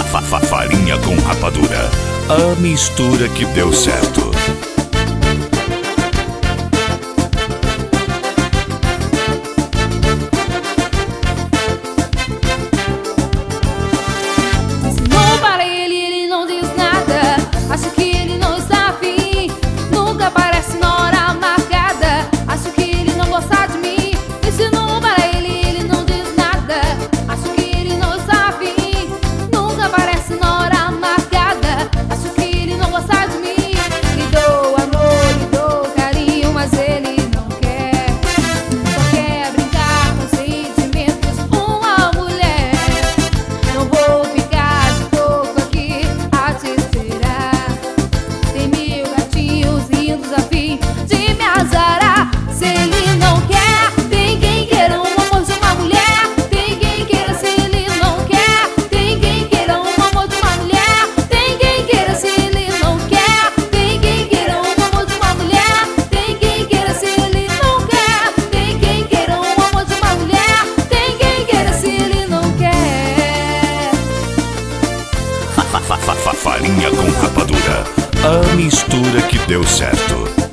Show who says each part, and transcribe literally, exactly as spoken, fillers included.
Speaker 1: fa fa farinha com rapadura, a mistura que deu certo.
Speaker 2: Ensinou para ele, ele não diz nada. Acho que ele não está afim. Nunca aparece na hora marcada. Acho que ele não gosta de mim. Ensinou para ele, ele não diz nada. Acho que ele não está afim. Nunca aparece na hora marcada. Acho que ele não gosta de mim. Lhe dou amor, lhe dou carinho, mas ele não quer. Só quer brincar com sentimentos. Uma mulher. Não vou ficar de pouco aqui a te esperar. Tem mil gatinhos lindos a fim de me azarar. Se ele não quer, tem quem queira um amor de uma mulher. Tem quem queira, se ele não quer. Tem quem queira um amor de uma mulher. Tem quem queira, se ele não quer. Tem quem queira um amor de uma mulher. Tem quem queira, se ele não quer. Tem quem queira um amor de uma mulher. Tem quem queira, se ele não quer.
Speaker 1: Fa fa fa fa farinha com rapadura, a mistura que deu certo.